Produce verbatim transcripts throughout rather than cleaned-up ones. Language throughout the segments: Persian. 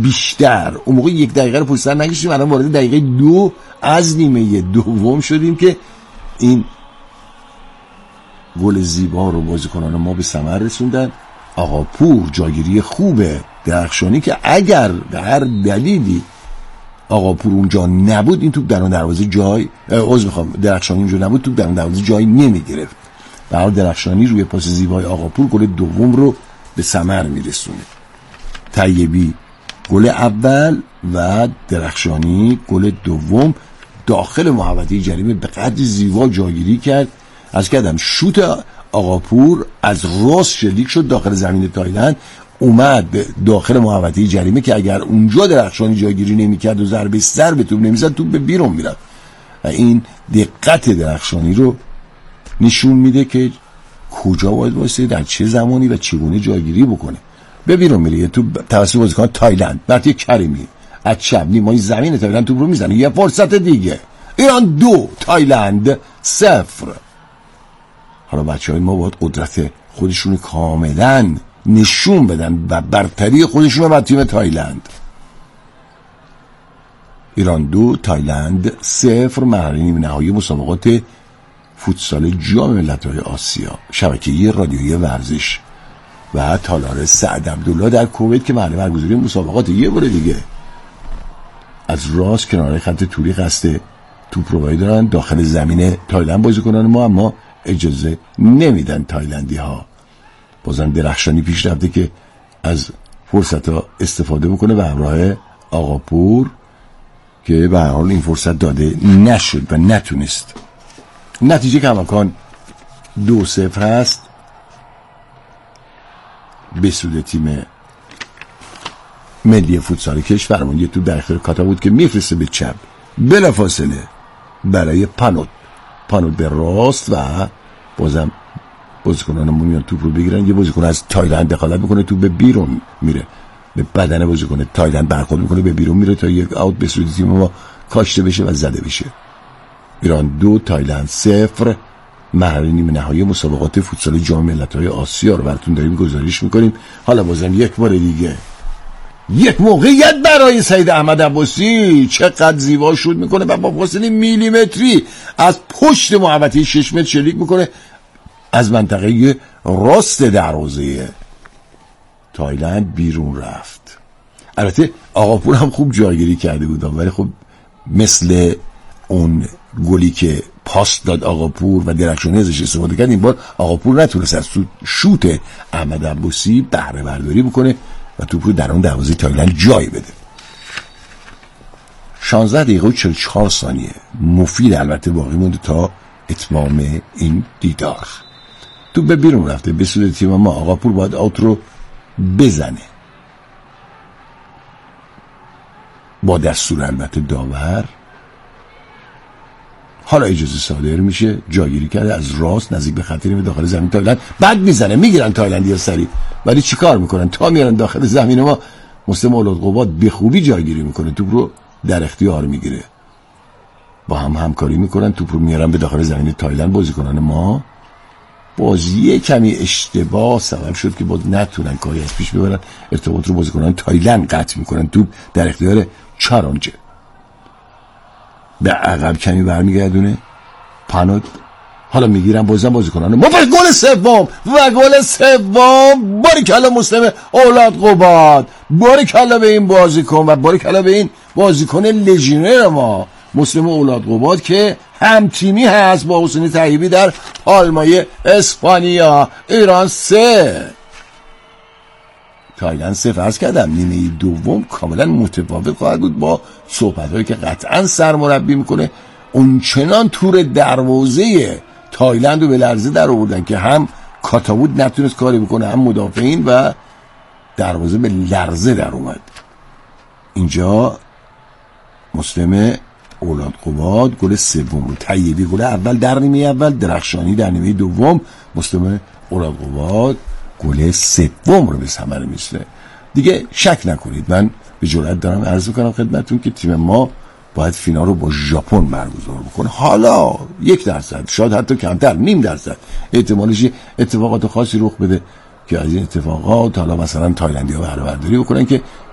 بیشتر. اون موقع یک دقیقه رو پشت سر نکشیم، الان وارد دقیقه دو از نیمه دوم شدیم که این گل زیبا رو بازیکنان ما به ثمر رسوندن. آقا پور جاگیری خوبه درخشانی که اگر به هر دلیلی آقا پور اونجا نبود این توپ در اون دروازه جای عذر میخوام درخشانی اونجا نبود توپ در اون دروازه جای نمیگرفت. به هر درخشانی روی پاس زیبای آقا پور گل دوم رو به ثمر میرسونه. طیبی گل اول و درخشانی گل دوم داخل محوطه جریمه به قدری زیبا جاگیری کرد. از کردم شوت آقا پور از راست شلیک شد داخل زمین تایلند، اومد به داخل محوطه جریمه که اگر اونجا درخشانی جاگیری نمی‌کرد و ضربه سر به توپ نمی‌زد توپ به بیرون میرفت. و این دقت درخشانی رو نشون میده که کجا باید واسه در چه زمانی و چگونه جاگیری بکنه. به بیرون میره توپ توسط بازیکن تایلند. برای کریمی از چپ نیمای زمین تایلند توپ رو میزنه. یه فرصت دیگه. ایران دو تایلند صفر. حالا بچه‌های ما باید قدرت خودشون کاملا نشون بدن و برتری خودشون رو بر تیم تایلند. ایران دو تایلند صفر. مرحله نیمه نهایی مسابقات فوتسال جام ملت‌های آسیا، شبکه رادیویی ورزش و تالار سعد عبدالله در کویت که محل برگزاری مسابقات. یه بار دیگه از راست کنار خط توری قصد توپ رو دارن داخل زمین تایلند بازی کنن ما، اما اجازه نمیدن تایلندی ها. بازم درخشانی پیش رفته که از فرصت ها استفاده بکنه به همراه آقا پور که به هر حال این فرصت داده نشد و نتونست. نتیجه کماکان دو صفر هست به سود تیم ملی فوتسال کشورمون. یه توپ در اختیار کاتا بود که میفرسته به چپ بلافاصله برای پانوت. پانوت به راست و بازم بازیکنانمون میان توپ رو بگیرن. یه بازیکن از تایلند دخالت میکنه توپ به بیرون میره، به بدن بازیکن تایلند برخورد میکنه به بیرون میره تا یک اوت به سود تیم ما کاشته بشه و زده بشه. ایران دو تایلند صفر. مرحله نیمه نهایی مسابقات فوتسال جام ملت‌های آسیا رو براتون داریم گزارش میکنیم. حالا بازم یک بار دیگه یک موقعیت برای سید احمد عباسی، چقدر زیبا شوت میکنه و با فاصله میلیمتری از پشت محوطه شش متر شلیک میکنه از منطقه راست دروازه تایلند بیرون رفت. البته آقا پور هم خوب جایگیری کرده بود، ولی خب مثل اون گلی که پاس داد آقا پور و درخشانی ازش استفاده کرد، این بار آقا پور نتونست از شوت احمد عباسی بهره برداری بکنه و توپ رو در اون دروازه تایلند جای بده. شانزده دقیقه و چهل و چهار ثانیه مفید البته باقی مونده تا اتمام این دیدار. توپ به بیرون رفته به سود تیم ما. آقا پور باید آوت رو بزنه با دستور البته داور. حالا اجازه صادر میشه، جاگیری کرده از راست نزدیک به خط نیمه داخل زمین تایلند، بعد میزنه میگیرن تایلندی‌ها سریع، ولی چیکار میکنن تا میارن داخل زمین ما مسلم اولاد قباد به خوبی جاگیری میکنه، توپ رو در اختیار میگیره، با هم همکاری میکنن، توپ رو میارن به داخل زمین تایلند. بازیکنان ما بازی کمی اشتباه سبب شد که باز نتونن کاری از پیش ببرن، ارتباط رو بازیکنان تایلند قطع میکنن، توپ در اختیار چارانجه به عقب کمی برمیگردونه پانوت. حالا میگیرن بازم بازیکنان ما. گل سوم و گل سوم باریکلا مسلم اولاد قباد، باریکلا به این بازیکن و باریکلا به این بازیکن لژیونر ما مسلم اولاد قباد که هم تیمی هست با حسین طیبی در پالمای اسپانیا. ایران سه تایلند صفر. عرض کردم نیمه دوم کاملا متفاوت خواهد بود با صحبت‌هایی که قطعا سرمربی میکنه. اون چنان تور دروازه تایلند رو به لرزه در آوردن که هم کاتاوود نتونست کاری بکنه، هم مدافعین، و دروازه به لرزه در اومد. اینجا مسلم اولاد قباد گل سوم رو، طیبی گل اول در نیمه اول، درخشانی در نیمه دوم، مسلم اولاد قباد گل سوم رو به ثمر میرسونه. دیگه شک نکنید، من به جرئت دارم عرض میکنم خدمتتون که تیم ما باید فینال رو با ژاپن برگزار بکنه. حالا یک درصد، شاید حتی کمتر، نیم درصد احتمالش اتفاقات خاصی رخ بده که از این اتفاقات حالا مثلا تایلندی‌ها بهره برداری بکنن که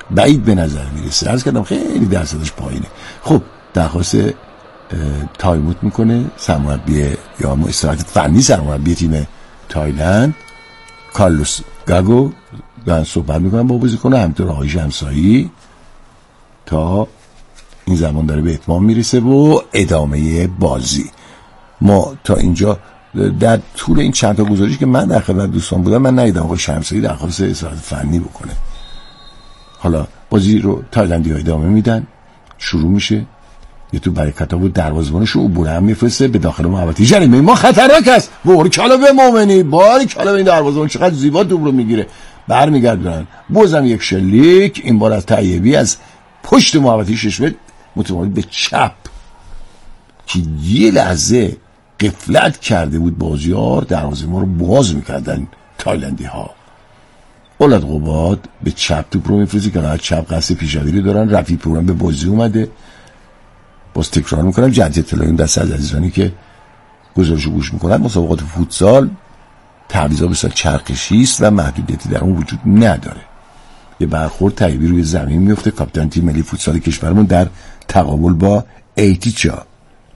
بعید به نظر میرسه. عرض کردم خیلی درصدش پایینه. خب درخواست تایموت میکنه سرمربی یا استراحت فنی سرمربی تیم تایلند کارلوس گاگو دارن صحبت میکنن با بازیکن، همینطور آقای شمسایی تا این زمان داره به اتمام میرسه و ادامه بازی. ما تا اینجا در طول این چند تا گزارش که من در خدمت دوستان بودم من ندیدم آقای شمسایی درخواست استراحت فنی بکنه. حالا بازی رو تایلندی ها ادامه میدن، شروع میشه، یه تو برای کتاب دروازه‌بانش رو عبور هم میفرسته به داخل محوطه جریمه ما، خطرناک است. باری کلا به مومنی، باری کلا به این دروازه‌بان چقدر زیبا توپ رو میگیره، برمیگردونن بازم یک شلیک، این بار از طیبی از پشت محوطه ششمه متمایل به چپ که یه لحظه غفلت کرده بود بازیار، دروازه ما رو باز میکردن تایلندی ها. اولاد قباد به چپ توپ رو میفرسته که از چپ قصد پیشروی دارن. رفیع پورم به بازی اومده، باز تکرار میکنم جدید اطلاعی این دسته از عزیزانی که گزارشو گوش میکنن، مسابقات فوتسال تعویضا به صورت چرخشی است و محدودیتی در اون وجود نداره. یه برخورد طیبی روی زمین میفته، کاپیتان تیم ملی فوتسال کشورمون در تقابل با ایتیچا.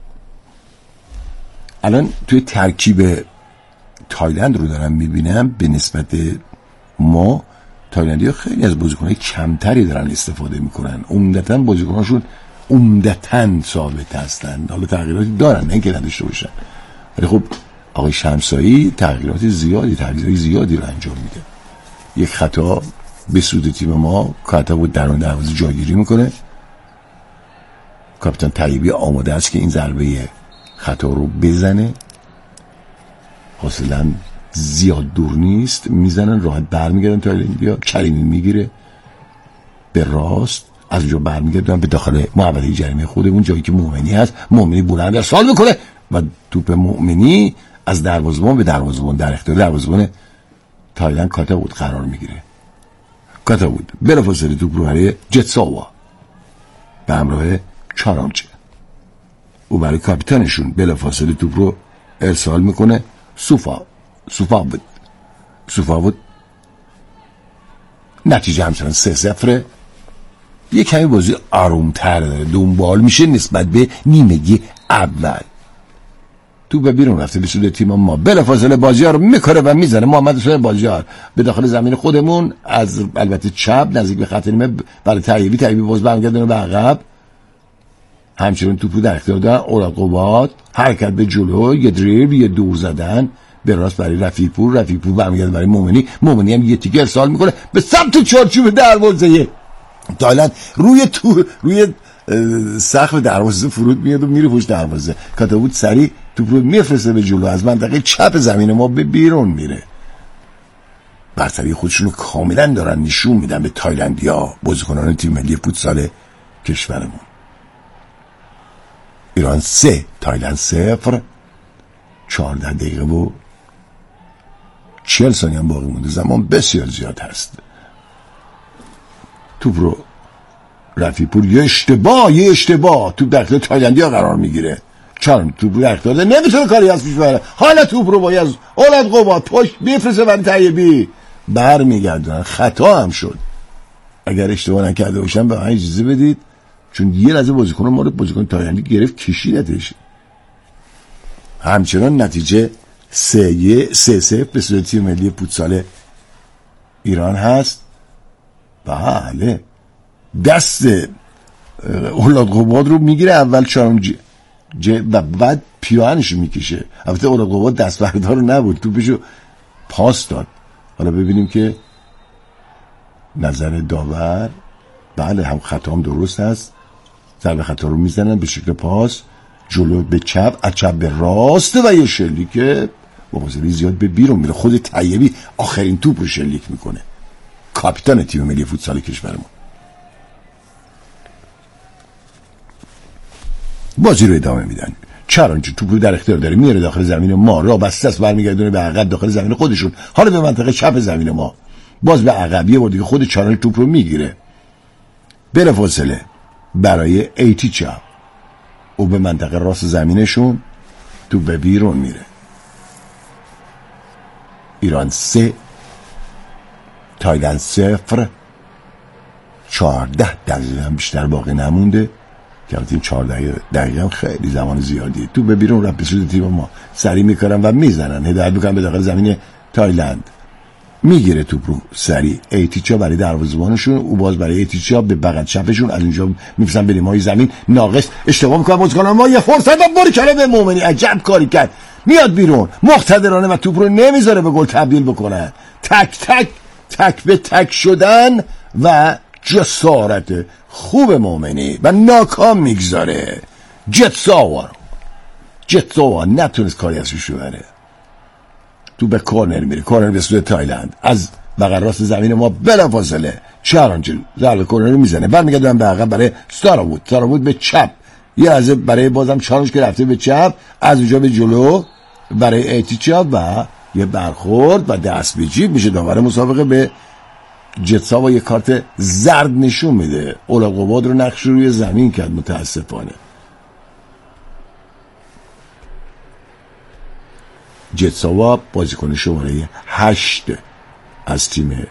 الان توی ترکیب تایلند رو دارم میبینم به نسبت ما تایلندی ها خیلی از بازیکنهای کمتری دارن استفاده میکنن. عمدتاً بازیکناشون عمدتاً ثابت هستند، حالا تغییراتی دارن نه اینکه نداشته باشن، ولی خب آقای شمسایی تغییرات زیادی تغییرات زیادی رو انجام میده. یک خطا به سود تیم ما، خطا بود درون دروازه جایگیری میکنه، کاپیتان طیبی آماده است که این ضربه خطا رو بزنه، حاصلا زیاد دور نیست، میزنن راحت برمیگردن تایلندیا. کریمی میگیره به راست، از اونجا برمیگردن به داخل محوطه جریمه خودمون، جایی که مؤمنی هست. مؤمنی بلند ارسال میکنه و توپ مؤمنی از دروازه‌بان به دروازه‌بان در اختیار دروازه‌بان تایلند کاتا بود قرار میگیره. کاتا بود بلافاصله توپ رو برای جتساوا به همراه چارانچه، او برای کاپیتانشون بلافاصله توپ رو ارسال میکنه. سوفا سوفا بود سوفا بود نتیجه همچنان سه صفر. یه کمی بازی آرومتر داره، دنبال میشه نسبت به نیمگی اول. تو به بیرون رفته به سود تیم ما، بلافاصله بازیار رو میکنه و میزنه. محمد حسین بازیار به داخل زمین خودمون از البته چپ نزدیک به خط نیمه برای طیبی طیبی باز برمیگردونه به عقب، همچنین توپ رو در اختیار دارن. اولاد قباد حرکت به جلو، یه دریبل، یه دور زدن به راست برای رفیع پور، رفیع پور برمیگرده برای مومنی، مومنی هم یه تیکه ارسال میکنه به سمت چارچوب دروازه تایلند. روی تو روی سقف دروازه فرود میاد و میره پشت دروازه. کاتابوت سریع توپ رو میفرسته به جلو، از منطقه چپ زمین ما به بیرون میره. برتری خودشون رو کاملا دارن نشون میدن به تایلندیا، بازیکنان تیم ملی فوتسال کشورمون. ایران سه تایلند صفر. چهارده دقیقه و چهل ثانیه هم باقی مونده، زمان بسیار زیاد هست. توپ رو رفیع پور یه اشتباه یه اشتباه توپ در اختیار تایلندی ها قرار میگیره. چون توپ رو در اختیار ده نمیتونه کاری از پیش بره. حالا توپ رو باید اولاد قباد پشت بفرسته برای طیبی، بر میگردن. خطا هم شد، اگر اشتباه نکرده باشم به من اجازه بدید، چون یه لحظه بازیکن ما رو بازیکن تایلندی گرفت کشیدتش. همچنان نتیجه سه سه سه به صورت تیم ملی فوتسال ایران هست. بله دست اولاد قباد رو میگیره اول چارم و بعد پیانش رو میکشه. البته اولاد قباد دست بردار نبود، توپشو پاس داد. حالا ببینیم که نظر داور. بله هم خطا هم درست هست، ضربه خطا رو میزنن به شکل پاس جلو به چپ، از چپ به راست و یه شلیک با فاصله زیاد به بیرون میره. خود طیبی آخرین توپ رو شلیک میکنه، کاپیتان تیم ملی فوتسال کشورمون. بازی رو ادامه میدن. چرانچه توپ رو در اختیار داره، میاره داخل زمین ما، را بسته است برمیگردونه به عقب داخل زمین خودشون. حالا به منطقه چپ زمین ما، باز به عقب یه بار دیگه خود چرانچه توپ رو میگیره بلافاصله برای ایتیچا، او به منطقه راست زمینشون تو به بیرون میره. ایران سه تایلند صفر. چهارده دقیقه هم بیشتر باقی نمونده که این چهارده دقیقه هم خیلی زمان زیادیه. تو به بیرون رفت بسود تیم ما سری میکنن و میزنن، هدایت میکنن به داخل زمین تایلند. میگیره توپ رو سری ایتیچا برای دروازه‌بانشون، او باز برای ایتیچا به بغل چپشون، از اونجا میفرستن بریم های زمین. ناقص اشتباه میکنه بازیکن ما، یه فرصت و باری کلا به مومنی عجب کاری کرد، میاد بیرون مقتدرانه و توپ رو نمیذاره به گل تبدیل بکنه. تک تک تک به تک شدن و جسارت خوب مومنی و ناکام میگذاره. جتساوا جتساوا نتونست کاری ازش ببره. تو به کورنر میره، کورنر به سوی تایلند از بغل راست زمین ما بلافاصله چارانجل ضربه کورنر رو میزنه، بعد میگردن به عقب برای ساراوود. ساراوود به چپ، یه از برای بازم چالش که رفته به چپ، از اونجا به جلو برای ایتیچا و یه برخورد و دست به جیب میشه. داور مسابقه به جتساوا یه کارت زرد نشون میده. اولاقوباد رو نقش روی زمین کرد متاسفانه. جتساوا بازیکن شماره هشت از تیم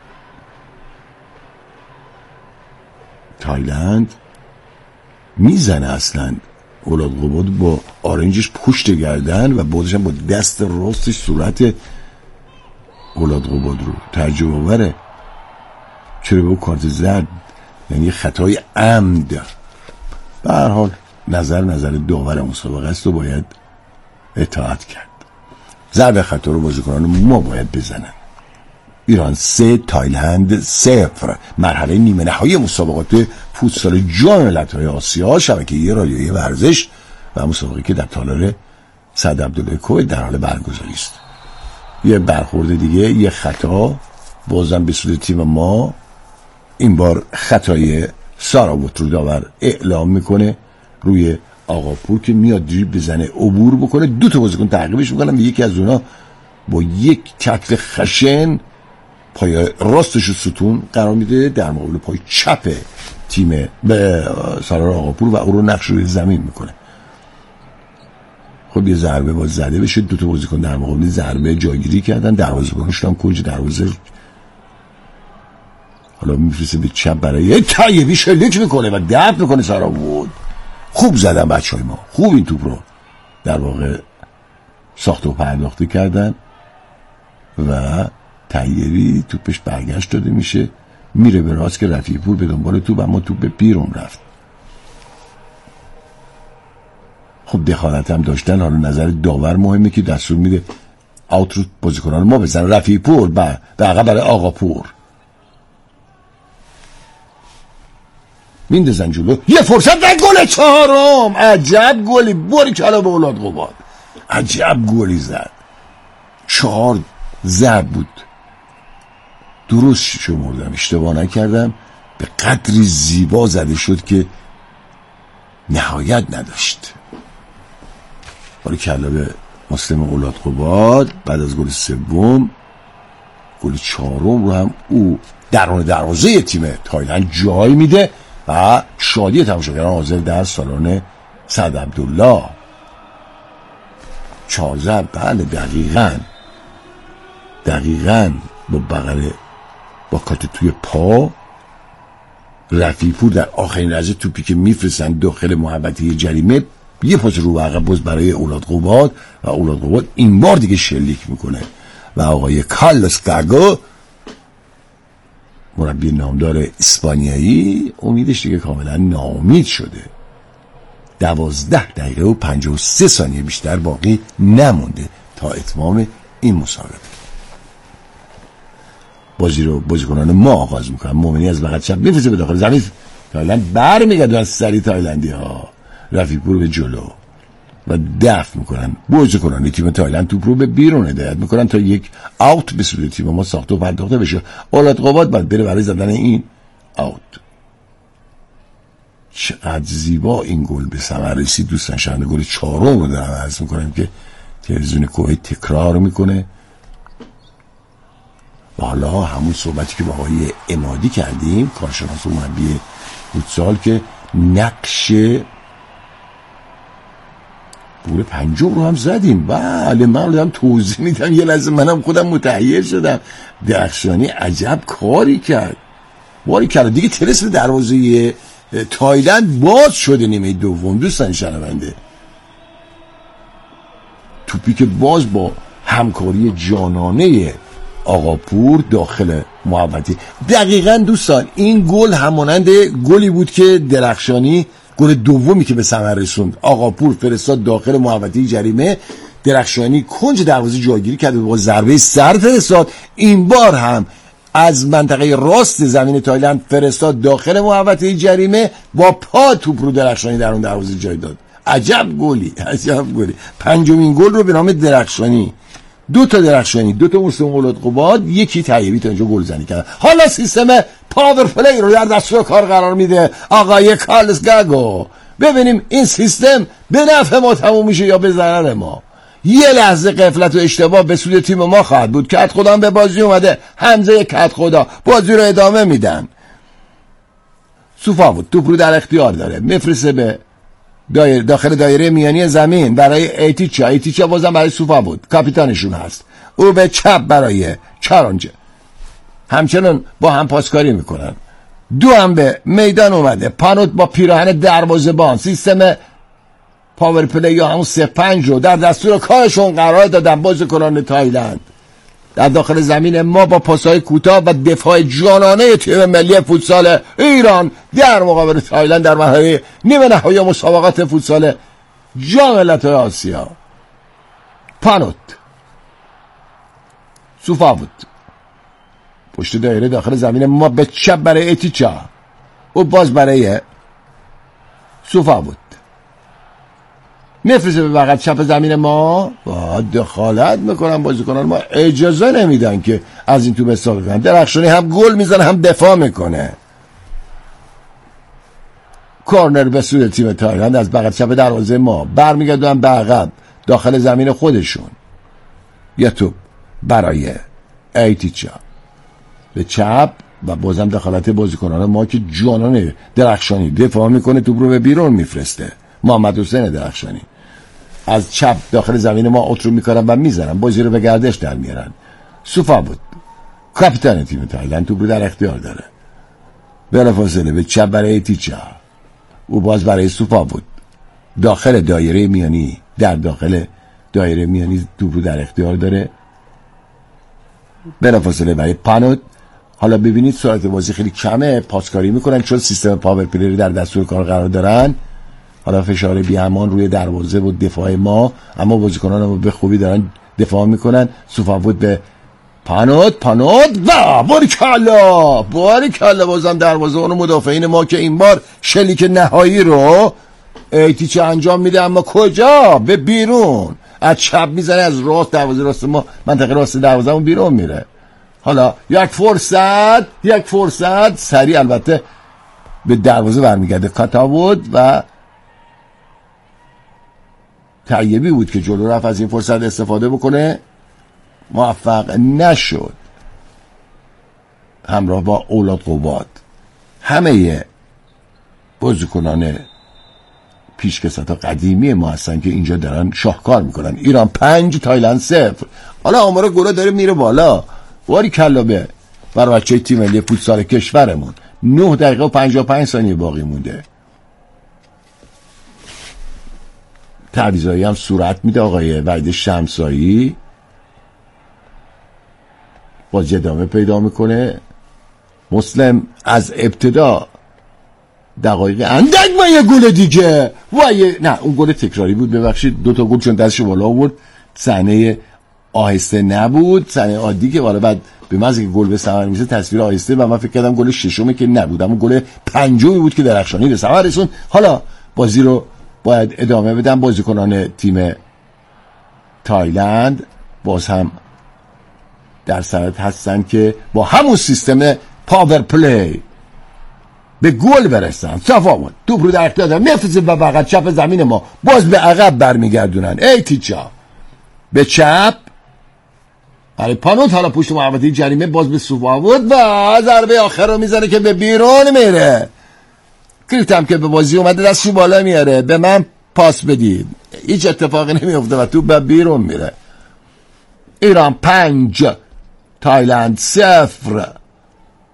تایلند میزنه. اصلا اولاقوباد با آرنجش پشت گردن و بعدش هم با دست راستش صورت اولاقوباد رو ترجمه آوره. چرا به اون کارت زرد؟ یعنی خطای عمد. به هر حال نظر نظر داور مسابقه است و باید اطاعت کرد. ضربه خطا رو بازیکنان ما باید بزنن. ایران سه تایلند صفر. مرحله نیمه نهایی مسابقات فوتسال جام ملت‌های آسیا، شبکه رادیویی ورزش و مسابقه که در تالار سعد عبدالله کوهی در حال برگزاری است. یه برخورد دیگه، یه خطا بازم به سود تیم ما. این بار خطای ساراوود رو داور اعلام میکنه روی آقاپور که میاد دریبل بزنه عبور بکنه. دو تا بازیکن تعقیبش میکنن، یکی از اونا با یک تکل خشن پای راستش رو ستون قرار میده در مقابل پای چپ تیم به سالار آقاپور و او رو نقش روی زمین میکنه. خب یه ضربه باز زده بشه، دو تا بازیکن در مقابل ضربه جایگیری کردن، دروازه‌بانشون هم کنج دروازه حالا میفرسته به چپ برای یک طیبی شلیک میکنه و دفع میکنه. ساراوود خوب زدن بچه های ما، خوب این توپ رو در واقع ساخت و پرداخته کردن و طیبی توپش برگشت داده میشه، میره به راست که رفیع پور به دنبال توپ، اما توپ به بیرون رفت. خب دخالت هم داشتن. حالا نظر داور مهمه که دستور میده آوت رو بازیکنان ما بزنن. رفیع پور به عقب برای آقاپور میندازن جلو، یه فرصت و گل چهارم. عجب گلی، باری کلا به اولاقوباد، عجب گلی زد. چهار ضرب بود، درست شمردم اشتباه نکردم، به قدری زیبا زده شد که نهایت نداشت. باری کلا به مسلم اولاقوباد. بعد از گل سوم گل چهارم رو هم او درون دروازه تیم تایلند جای میده و شادی تماشاگران حاضر در سالن سعد عبدالله. چهار ضرب، بله دقیقاً دقیقاً با بغل با کات توی پا. رفیع پور در آخرین لحظه توپی که میفرستن داخل محوطه جریمه، یه پاس رو عقب باز برای اولاقوباد و اولاقوباد این بار دیگه شلیک میکنه و آقای کارلوس گاگو مربی نامدار اسپانیایی امیدش دیگه کاملا ناامید شده. دوازده دقیقه و پنجاه و سه ثانیه بیشتر باقی نمونده تا اتمام این مسابقه. بازی رو بازیکنان ما آغاز میکنن. مومنی از بغل چپ میفرسته به داخل زمین، تایلند برمیگردن از سری تایلندی ها. رفیع پور به جلو و دفع میکنن. بازیکنان تیم تایلند توپ رو به بیرون هدایت میکنن تا یک آوت به سود تیم ما ساخته و پرداخته بشه. اولاقوباد باید بره برای زدن این آوت. چقدر زیبا این گل به ثمر رسید دوستان. شأن گل چهارم رو دارم عرض میکنم که تلویزیون کویت تکرار میکنه. و حالا همون صحبتی که با آقای امادی کردیم، کارشناس و مربی فوتسال، که نقش گل پنجم رو هم زدیم. بله من رو هم توضیح میدم، یه لحظه منم خودم متحیر شدم. درخشانی عجب کاری کرد، واری کلا دیگه طلسم دروازه تایلند باز شده نیمه دوم. دوستان شنونده، توپی که باز با همکاری جانانه آقا پور داخل محوطه. دقیقاً دوستان این گل همانند گلی بود که درخشانی، گل دومی که به ثمر رسوند، آقا پور فرستاد داخل محوطه جریمه، درخشانی کنج دروازه جایگیری کرد و با ضربه سر فرستاد. این بار هم از منطقه راست زمین تایلند فرستاد داخل محوطه جریمه، با پا توپ رو درخشانی در اون دروازه جای داد. عجب گلی، عجب گلی. پنجمین گل رو به نام درخشانی، دو تا درخشانی، دو تا مسلم اولاد قباد، یکی طیبی تا اینجا گل زنی کرد. حالا سیستم پاور پلی رو در دستور کار قرار میده آقای کارلس گاگو. ببینیم این سیستم به نفع ما تموم میشه یا به ضرر ما. یه لحظه غفلت و اشتباه به سود تیم ما خواهد بود. کت خدا به بازی اومده، حمزه کت خدا بازی رو ادامه میدن. سوفاوود توپ رو در اختیار داره، میفرسته به دایر داخل دایره میانی زمین برای ایتیچا. ایتیچا بازم برای سوفاوود، کاپیتانشون هست. او به چپ برای چارونجه، همچنان با هم پاسکاری میکنن. دو هم به میدان اومده. پانوت با پیراهن دروازه‌بان، سیستم پاور پلی یا همون سه پنج رو در دستور کارشون قرار دادن بازیکنان تایلند. در داخل زمین ما با پاسهای کوتاه و دفاع جانانه تیم ملی فوتسال ایران در مقابل تایلند در مرحله نیمه نهایی مسابقات فوتسال جام ملت‌های آسیا. پانوت، سوفاوود پشت دایره داخل زمین ما به چپ برای ایتیچا و باز برای سوفاوود، میفرسته به بغل چپ زمین ما و دخالت میکنن بازیکنان ما، اجازه نمیدن که از این توپ استفاده کنن. درخشانی هم گل میزنه هم دفاع میکنه. کورنر به سود تیم تایلند از بغل چپ دروازه ما، برمیگردن به عقب داخل زمین خودشون. یه توپ برای ایتیچا به چپ و بازم دخالت بازیکنان ما که جانانه. درخشانی دفاع میکنه، توپ رو به بیرون میفرسته. محمد حسین درخشانی از چپ داخل زمین ما اوت رو میکنن و میزنن، بازی رو به گردش در میارن. سوفاوود کاپیتان تیم تایلند توپ رو در اختیار داره، بلافاصله به چپ برای ایتیچا و باز برای سوفاوود داخل دایره میانی، در داخل دایره میانی توپ رو در اختیار داره، بلافاصله برای پانوت. حالا ببینید سرعت بازی خیلی کمه، پاسکاری میکنن چون سیستم پاور پلی رو در دستور کار قرار دارن. حالا فشار بی امان روی دروازه و دفاع ما، اما بازیکنان ما به خوبی دارن دفاع میکنن. سوفاوود به پانوت، پانوت و باریکلا باریکلا بازم دروازه اون مدافعین ما که این بار شلیک نهایی رو ایتیچه انجام میده، اما کجا؟ به بیرون. از چپ میزنه، از راست دروازه راست ما، منطقه راست دروازه اون بیرون میره. حالا یک فرصت یک فرصت سریع البته به دروازه برمیگرده کاتاوود و طیبی بود که جلو رفت از این فرصت استفاده بکنه، موفق نشد. همراه با اولاد قواد همه بازیکنان پیشکسوت قدیمی ما هستن که اینجا دارن شاهکار میکنن. ایران پنج تایلند صفر. حالا آمار گل داره میره بالا. واری کلا به برای بچه تیم ملی فوتسال کشورمون نه دقیقه و پنجاه و پنج ثانیه باقی مونده. تعویضایی هم صورت میده آقای وحید شمسایی، باز ادامه پیدا میکنه. مسلم از ابتدا دقایق اندک و یه گل دیگه و یه... نه اون گل تکراری بود، ببخشید، دو تا گل چون دستش بالا آورد، صحنه آهسته نبود، صحنه عادی که والا بعد به محض که گل به ثمر میشه تصویر آهسته و من فکر کردم گل ششمه که نبود، اما گل پنجمی بود که درخشانی به ثمر رسوند. حالا بازی رو باید ادامه بدن بازیکنان تیم تایلند، باز هم در صدد هستن که با همون سیستم پاور پلی به گل برسن. صفاوت توپ رو در اختیار دارن، میفرسته به بغل چپ زمین ما، باز به عقب برمیگردونن. ایتیچا به چپ برای پانوت، حالا پشت محوطه جریمه باز به سوفاوود و ضربه آخر رو میزنه که به بیرون میره. کریت هم که به بازی اومده دستشو بالا میاره، به من پاس بدید، هیچ اتفاقی نمیفته و تو به بیرون میره. ایران پنج تایلند صفر.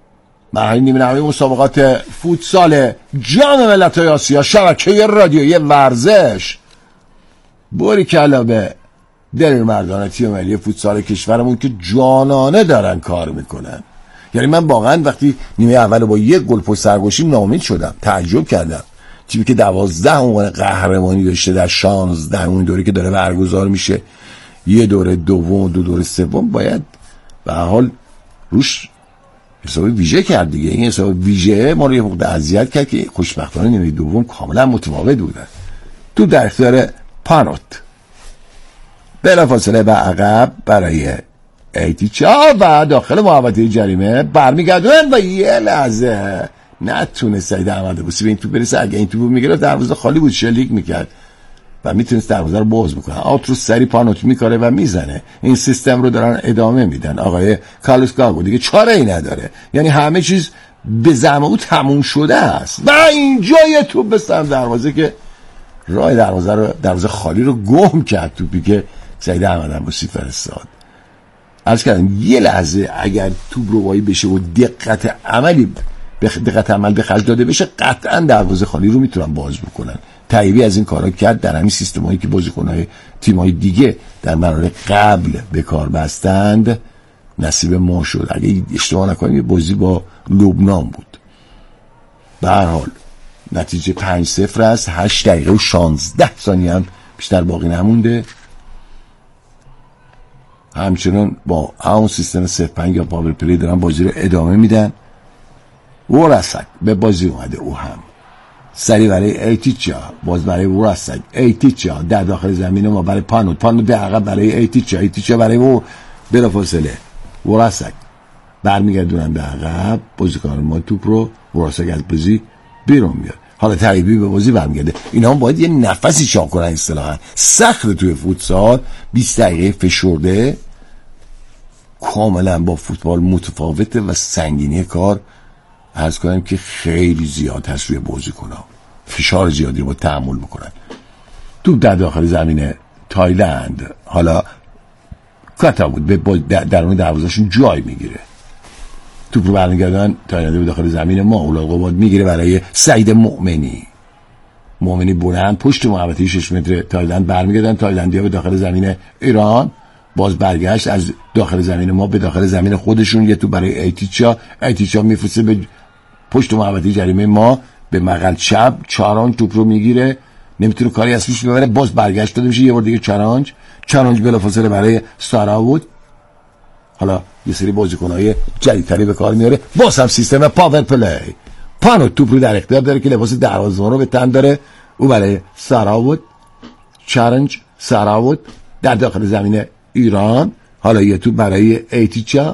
مرحله نیمه نهایی مسابقات فوتسال جام ملت‌های آسیا، شبکه رادیویی ورزش. باری کلا به دل مردان تیم ملی فوتسال کشورمون که جانانه دارن کار میکنن. یعنی من واقعا وقتی نیمه اول با یک گل پشت سر گذاشتیم ناامید شدم، تعجب کردم. تیمی که دوازده عنوان قهرمانی داشته در شانزده اون دوره که داره برگزار میشه، یه دوره دوم دو دوره سوم، باید به هر حال روش حساب ویژه کرد دیگه. این حساب ویژه ما رو یه مقدار اذیت کرد که خوشبختانه نیمه دوم کاملا متفاوت بودن. تو در اختیار پانوت بلافاصله به عقب برای ایتیچا و داخل محوطه جریمه برمیگردن و یه لحظه نتونست سعید احمدبوسی به این توپ برسه. اگه این توپ میگرفت دروازه خالی بود، شلیک میکرد و میتونست دروازه رو باز بکنه. آترو سری پانوت میکاره و میزنه. این سیستم رو دارن ادامه میدن. آقای کارلوس گاگو دیگه چاره ای نداره، یعنی همه چیز به زعم او تموم شده است و اینجا یه توپ به سمت دروازه که راه دروازه رو دروازه خالی رو گم کرد، توپی که سعید احمدبوسی فرستاد. عرض کردم یه لحظه اگر توپ رو وایی بشه و دقت عملی دقت عمل به خرج داده بشه، قطعا دروازه خالی رو میتونن باز بکنن. طیبی از این کارا کرد در همین سیستمایی که بازیکن‌های تیم‌های دیگه در مراحل قبل به کار بستند نصیب ما شد. اگه اشتباه نکنم یه بازی با لبنان بود. به هر حال نتیجه پنج صفر است. هشت دقیقه و شانزده ثانیه هم بیشتر باقی نمونده. همچنان با همون سیستم صفر پنج یا پاور پلی دارن بازی رو ادامه میدن. وراسک به بازی اومده، او هم سری برای ایتیچا، باز برای وراسک، ایتیچا در داخل زمین ما برای پانوت، پانوت به عقب برای ایتیچا، ایتیچا برای او بلافاصله وراسک برمیگردونن به عقب. بازیکن ما توپ رو وراسک از بازی بیرون میاد. حالا طیبی به بازی برمیگرده. اینا هم باید یه نفسی چاق کنن. اصطلاحاً سخت توی فوتسال بیست دقیقه فشرده کاملا با فوتبال متفاوته و سنگینی کار عرض کنم که خیلی زیاد هست روی بازیکن‌ها. فشار زیادی رو با تحمل میکنن. تو در داخل زمین تایلند حالا کاتا بود به درون دروازه‌شون جای میگیره. توپ رو برمیگردن تایلند به داخل زمین ما. اولاق‌آباد میگیره برای سعید مؤمنی. مؤمنی بلند پشت محوطه شش متر تایلند برمیگردن. تایلندی‌ها به داخل زمین ایران، باز برگشت از داخل زمین ما به داخل زمین خودشون. یه تو برای ایتیچا، ایتیچا میفرسته به پشت محوطه جریمه ما به مغل چپ. چارانج توپ رو میگیره، نمیتونه کاری از پیش ببره، باز برگشت داده میشه یه بار دیگه چارانج. چارانج بلافاصله برای ساراوود. حالا یه سری بازیکن‌های جدیدتری به کار میاره. باز هم سیستم پاور پلی. پانو توپ رو در اختیار داره که لباس دروازه‌بان رو به تن داره. او برای ساراوود، چارانج، ساراوود در داخل زمین ایران. حالا یه توپ برای ایتیچا.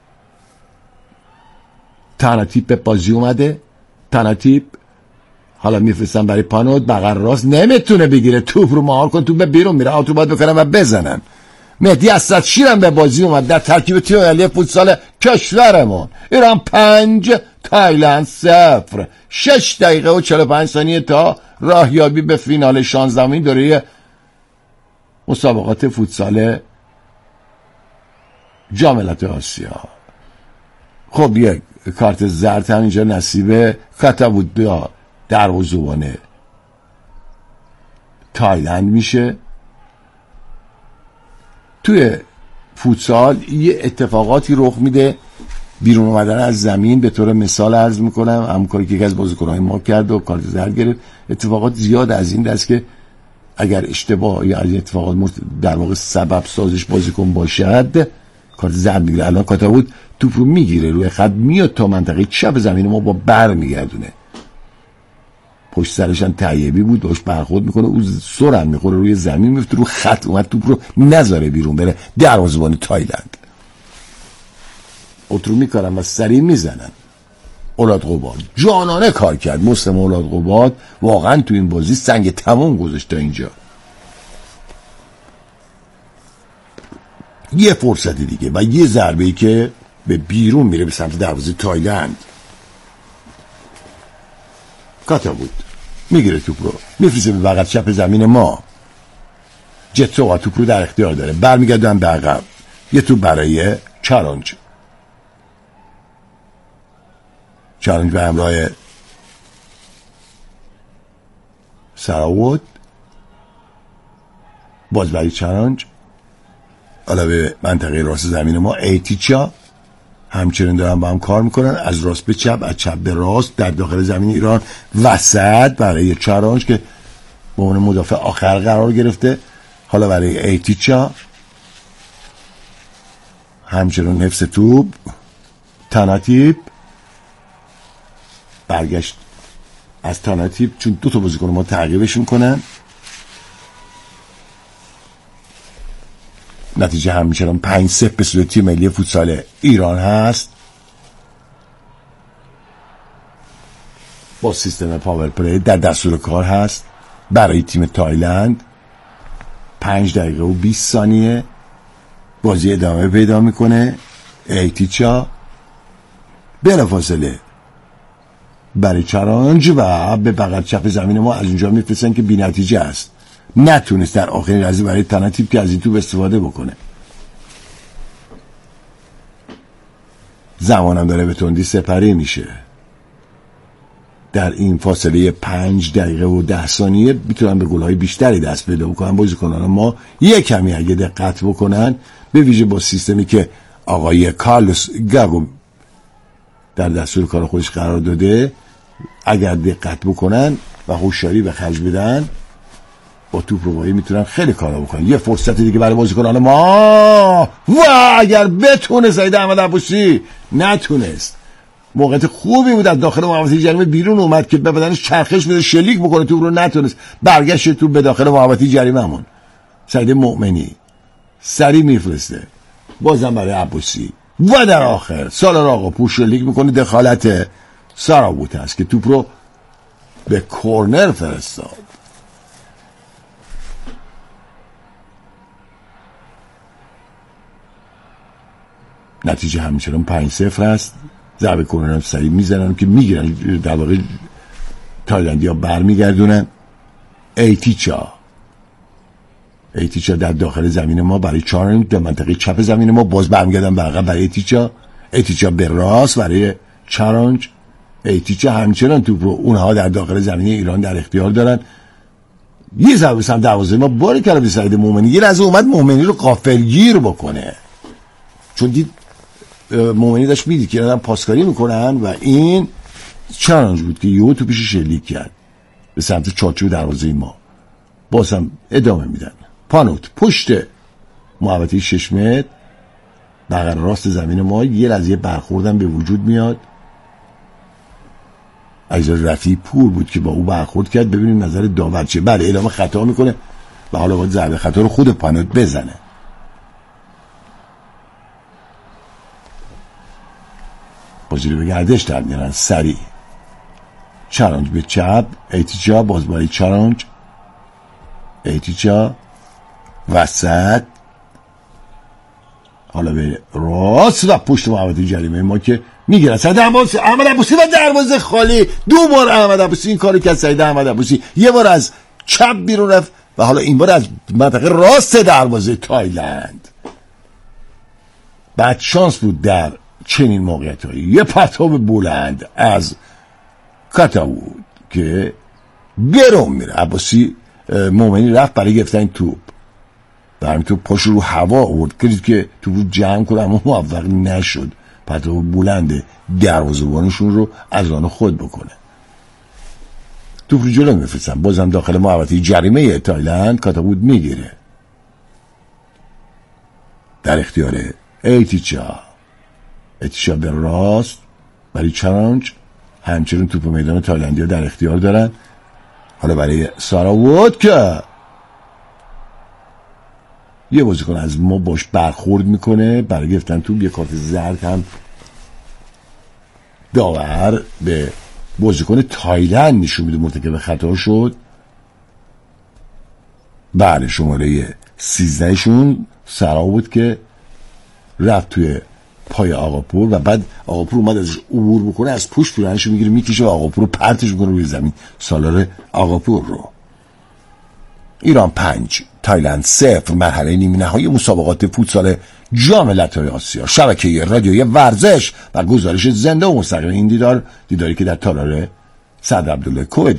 تاناتیپ به بازی اومده. تاناتیپ حالا میفرستن برای پانوت، بغل راست نمیتونه بگیره، توپ رو مهار کن، توپ بیرون میره. آتو باید بکنن و بزنن. مهدی اسدشیرم به بازی اومد در ترکیب تیم ملی فوتسال کشورمون. ایران پنج تایلند صفر. شش دقیقه و چهل و پنج ثانیه تا راهیابی به فینال شانزدهمین دوره مسابقات فوتسال جام ملت‌های آسیا. خب یک کارت زرد هم اینجا نصیب کاتا بود بیا دروازه‌بان تایلند میشه. توی فوتسال یه اتفاقاتی رخ میده. بیرون اومدن از زمین به طور مثال عرض میکنم، همون کاری که یکی از بازیکن‌های ما کرد و کارت زرد گرفت. اتفاقات زیاد از این دست که اگر اشتباه یا از اتفاقات در واقع سبب سازش بازیکن باشد کارت زرد میگیره. الان کاتا بود توپ رو میگیره، روی خط میاد تا منطقه چپ زمین ما با بر میگردونه. پشت سرشان طیبی بود، باش برخورد میکنه، او سرم میخوره روی زمین میفته رو خط. اومد توپ رو نذاره بیرون بره. دروازه‌بان تایلند اترو میکارن و سریع میزنن. اولادقباد جانانه کار کرد. مسلم اولادقباد واقعا تو این بازی سنگ تمام گذاشت تا اینجا. یه فرصت دیگه و یه ضربه‌ای که به بیرون میره به سمت دروازه تایلند. کاتا بود میگیره توپ رو میفرسته به بغل چپ زمین ما. جتسو توپ رو در اختیار داره، برمیگردن به عقب. یه توپ برای چارانج. چالنج به همراه سراوود، باز برای چالنج حالا به منطقه راست زمین ما ایتیچا همچنین دارن با هم کار میکنن، از راست به چپ، از چپ به راست در داخل زمین ایران، وسط برای چالنج که به عنوان مدافع آخر قرار گرفته. حالا برای ایتیچا همچنین حفظ توپ، تاناتیپ برگشت از تاناتیپ، چون دو تا بازیکن ما تعقیبش میکنن. نتیجه هم میشن پنج صفر به سود تیم ملی فوتسال ایران هست با سیستم پاور پلی در دستور کار هست برای تیم تایلند. پنج دقیقه و بیست ثانیه بازی ادامه پیدا میکنه. ایتیچا بلافاصله برای چالنج و به بغل چپ زمین ما از اونجا میفرستن که بی نتیجه است، نتونست در آخرین لحظه برای تاناتیپ که از این توپ استفاده بکنه. زمانم داره به تندی سپری میشه. در این فاصله پنج دقیقه و ده ثانیه میتونن به گل‌های بیشتری دست پیدا بکنن بازیکنان ما. یک کمی اگه دقت بکنن، به ویژه با سیستمی که آقای کارلوس گاگو در دستور کار خودش قرار داده، اگر دقت بکنن و هوشیاری به خرج بدن، با توپ روایی میتونن خیلی کارا بکنن. یه فرصت دیگه برای بازیکنان ما، و اگر بتونه سعید احمد عبوسی، نتونست. موقعیت خوبی بود از داخل محوطه جریمه بیرون اومد که به بدنش چرخش بده شلیک بکنه توپ رو، نتونست. برگشت توپ به داخل محوطه جریمه همون. سعید مؤمنی سری میفرسته بازم برای عبوسی و در آخر سالار آقاپور شلیک میکنه. دخالت سراوت هست که توپ رو به کورنر فرستاد. نتیجه همچنان پنج صفر است. ضربه کورنر سریع میزنن که میگیرن، در واقع تایلندی ها برمیگردونن. ایتیچا ایتیچا در داخل زمین ما برای چارنگ، در منطقه چپ زمین ما باز برمیگردن به عقب برای ایتیچا. ایتیچا به راست برای چارنج. ایتیچا همچنان توپ رو اونها در داخل زمین ایران در اختیار دارن. یه ضربه سمت دروازه ما باری کرد به سعید مومنی. یه لحظه اومد مومنی رو غافلگیر بکنه، چون دید مومنی داشت میدید که دارن پاسکاری میکنن و این چالنج بود که یهو تو پیش شلیک کرد به سمت چارچوب دروازه ما. باز هم ادامه میدن. پانوت پشت محوطه شش متر بغل راست زمین ما، یه لحظه برخوردن به وجود میاد. علیرضا رفیعی پور بود که با او برخورد کرد. ببینیم نظر داور چیه. بله اعلام خطا میکنه و حالا باید ضربه خطا رو خود پانوت بزنه. بازی رو به گردش در میارن. سریع چالنج به چپ، ایتیچا باز برای چالنج. ایتیچا وسط، حالا به راست و پشت محوطه جریمه ما که میگیرن. سعید احمد عبوسی و دروازه خالی. دو بار احمد عبوسی این کارو کرد. سعید احمد عبوسی یه بار از چپ بیرون رفت و حالا این بار از منطقه راست دروازه تایلند. بعد شانس بود در چنین موقعیت هایی. یه پرتاب بلند از کاتاوود که گرم میره. عباسی مومنی رفت برای گرفتن توپ، برمی توپ پاش رو هوا آورد کرد که توپ رو جمع کنه، اما موفق نشد. پرتاب بلند دروازه‌بانشون رو از آن خود بکنه. توپ رو جلو میفرستن. بازم داخل محوطه جریمه تایلند کاتاوود میگیره در اختیار ایتیچا. ایتیچا به راست برای چالنج. همچنین توپ میدان تایلندی ها در اختیار دارن. حالا برای ساراوود که یه بازیکن از ما باش برخورد میکنه برای گرفتن توپ. یه کارت زرد هم داور به بازیکن تایلند نشون میده، مرتکب خطا شد. بله شماره سیزده شون ساراوود که رفت توی پای آقاپور و بعد آقاپور اومد ازش عبور بکنه، از پشت پیرانشو میگیره میکشه و آقاپور رو پرتش میکنه روی زمین. سالار آقاپور رو. ایران پنج تایلند صفر. مرحله نیمه نهایی مسابقات فوتسال جام ملت‌های آسیا، شبکه رادیویی ورزش و گزارش زنده و مستقیم این دیدار دیداری که در تالار سعد عبدالله کوه